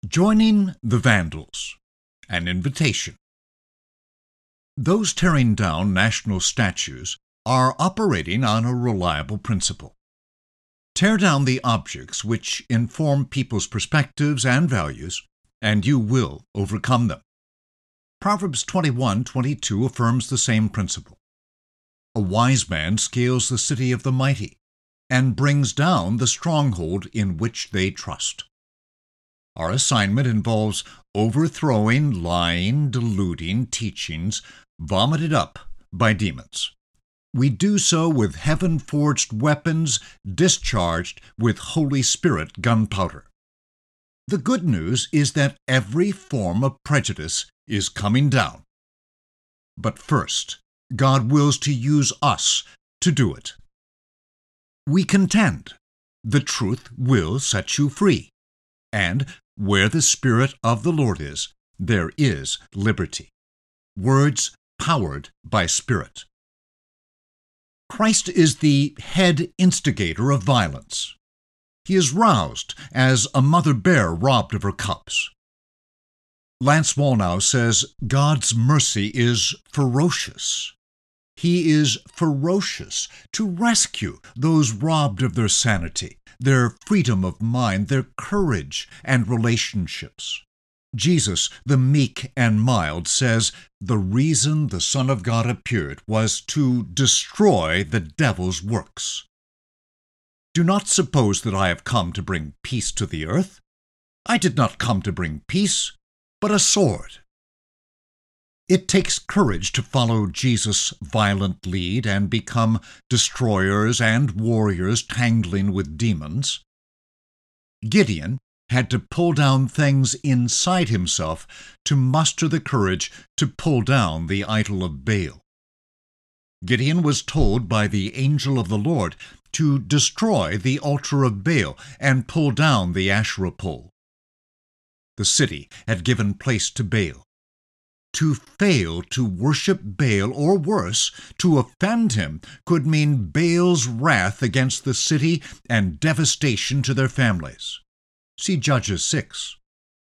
Joining the Vandals, an invitation. Those tearing down national statues are operating on a reliable principle. Tear down the objects which inform people's perspectives and values, and you will overcome them. Proverbs 21:22 affirms the same principle. A wise man scales the city of the mighty, and brings down the stronghold in which they trust. Our assignment involves overthrowing lying, deluding teachings vomited up by demons. We do so with heaven-forged weapons discharged with Holy Spirit gunpowder. The good news is that every form of prejudice is coming down. But first, God wills to use us to do it. We contend, the truth will set you free, and where the Spirit of the Lord is, there is liberty. Words powered by Spirit. Christ is the head instigator of violence. He is roused as a mother bear robbed of her cubs. Lance Wallnau says God's mercy is ferocious. He is ferocious to rescue those robbed of their sanity, their freedom of mind, their courage and relationships. Jesus, the meek and mild, says the reason the Son of God appeared was to destroy the devil's works. Do not suppose that I have come to bring peace to the earth. I did not come to bring peace, but a sword. It takes courage to follow Jesus' violent lead and become destroyers and warriors tangling with demons. Gideon had to pull down things inside himself to muster the courage to pull down the idol of Baal. Gideon was told by the angel of the Lord to destroy the altar of Baal and pull down the Asherah pole. The city had given place to Baal. To fail to worship Baal, or worse, to offend him, could mean Baal's wrath against the city and devastation to their families. See Judges 6.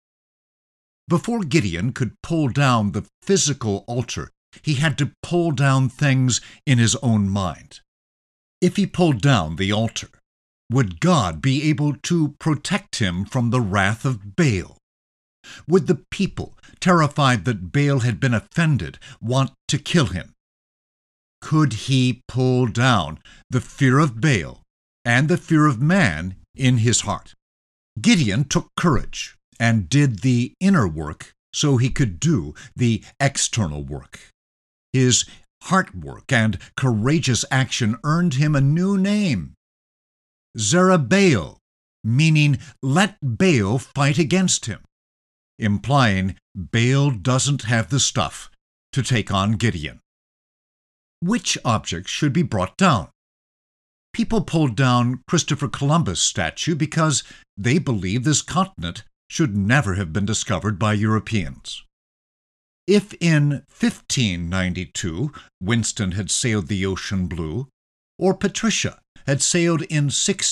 Before Gideon could pull down the physical altar, he had to pull down things in his own mind. If he pulled down the altar, would God be able to protect him from the wrath of Baal? Would the people, terrified that Baal had been offended, want to kill him? Could he pull down the fear of Baal and the fear of man in his heart? Gideon took courage and did the inner work so he could do the external work. His heart work and courageous action earned him a new name, Zerubbabel, meaning let Baal fight against him, implying Baal doesn't have the stuff to take on Gideon. Which objects should be brought down? People pulled down Christopher Columbus' statue because they believe this continent should never have been discovered by Europeans. If in 1592 Winston had sailed the ocean blue, or Patricia had sailed in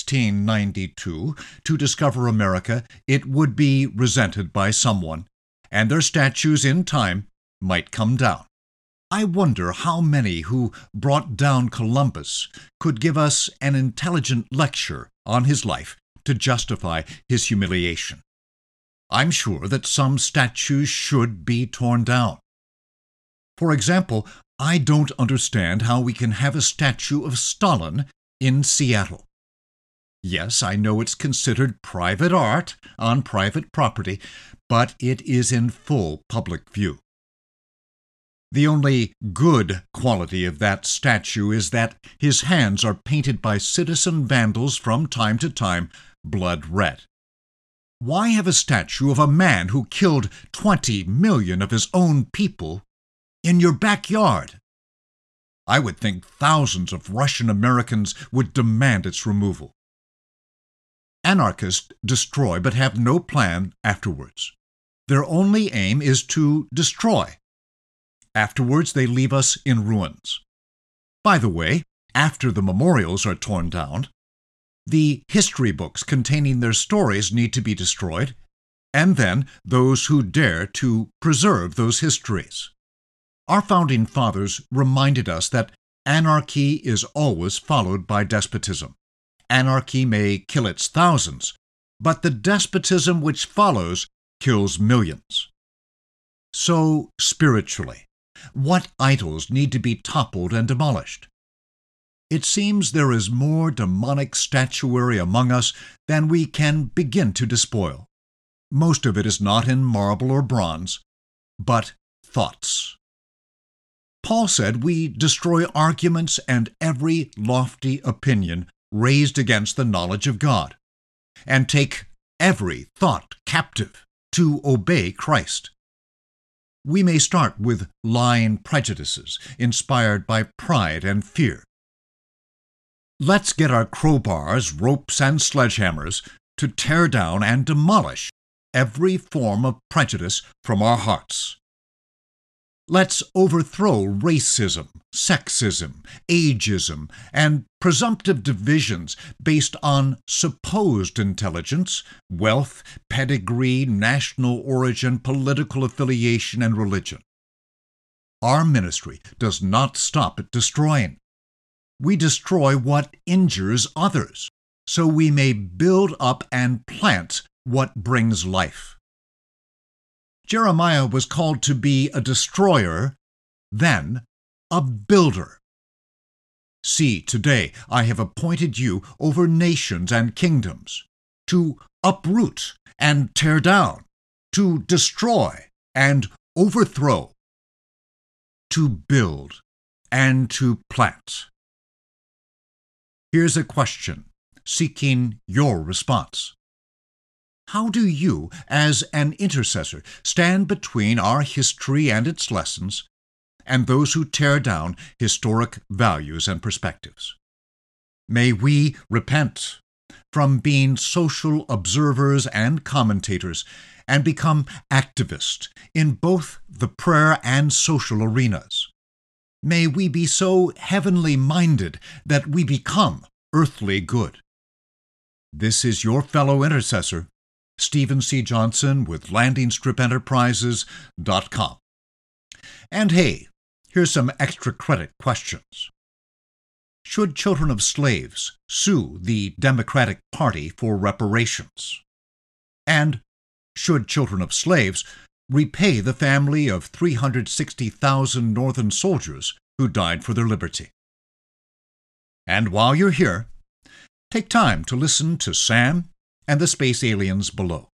1692 to discover America, it would be resented by someone, and their statues in time might come down. I wonder how many who brought down Columbus could give us an intelligent lecture on his life to justify his humiliation. I'm sure that some statues should be torn down. For example, I don't understand how we can have a statue of Stalin in Seattle. Yes, I know it's considered private art on private property, but it is in full public view. The only good quality of that statue is that his hands are painted by citizen vandals from time to time blood red. Why have a statue of a man who killed 20 million of his own people in your backyard? I would think thousands of Russian Americans would demand its removal. Anarchists destroy but have no plan afterwards. Their only aim is to destroy. Afterwards, they leave us in ruins. By the way, after the memorials are torn down, the history books containing their stories need to be destroyed, and then those who dare to preserve those histories. Our founding fathers reminded us that anarchy is always followed by despotism. Anarchy may kill its thousands, but the despotism which follows kills millions. So, spiritually, what idols need to be toppled and demolished? It seems there is more demonic statuary among us than we can begin to despoil. Most of it is not in marble or bronze, but thoughts. Paul said we destroy arguments and every lofty opinion raised against the knowledge of God, and take every thought captive to obey Christ. We may start with lying prejudices inspired by pride and fear. Let's get our crowbars, ropes, and sledgehammers to tear down and demolish every form of prejudice from our hearts. Let's overthrow racism, sexism, ageism, and presumptive divisions based on supposed intelligence, wealth, pedigree, national origin, political affiliation, and religion. Our ministry does not stop at destroying. We destroy what injures others, so we may build up and plant what brings life. Jeremiah was called to be a destroyer, then a builder. See, today I have appointed you over nations and kingdoms, to uproot and tear down, to destroy and overthrow, to build and to plant. Here's a question seeking your response. How do you, as an intercessor, stand between our history and its lessons and those who tear down historic values and perspectives? May we repent from being social observers and commentators and become activists in both the prayer and social arenas. May we be so heavenly minded that we become earthly good. This is your fellow intercessor, Stephen C. Johnson with LandingStripEnterprises.com. And hey, here's some extra credit questions. Should children of slaves sue the Democratic Party for reparations? And should children of slaves repay the family of 360,000 Northern soldiers who died for their liberty? And while you're here, take time to listen to Sam and the space aliens below.